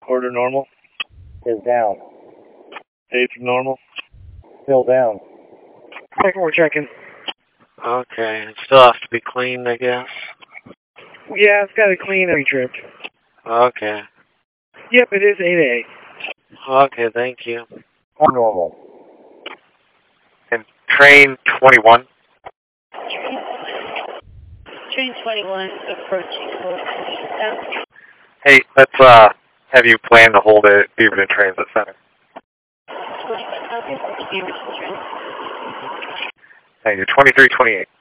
Quarter normal. Is down. Stage normal. Still down. We're checking. Okay, it still has to be cleaned, I guess. Yeah, it's got to clean every trip. Okay. Yep, it is 8A. Okay, thank you. Normal. And train 21. Train 21 approaching. Hey, let's have you plan to hold it at Beaverton Transit Center. Thank you. 2328.